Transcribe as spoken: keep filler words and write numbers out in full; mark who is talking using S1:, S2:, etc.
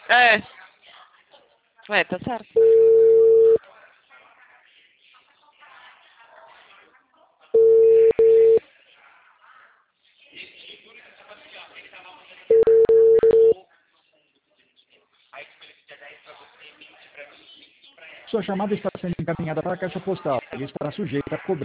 S1: É. Ué, tá certo.
S2: Sua chamada está sendo encaminhada para a caixa postal e estará sujeita a cobrança.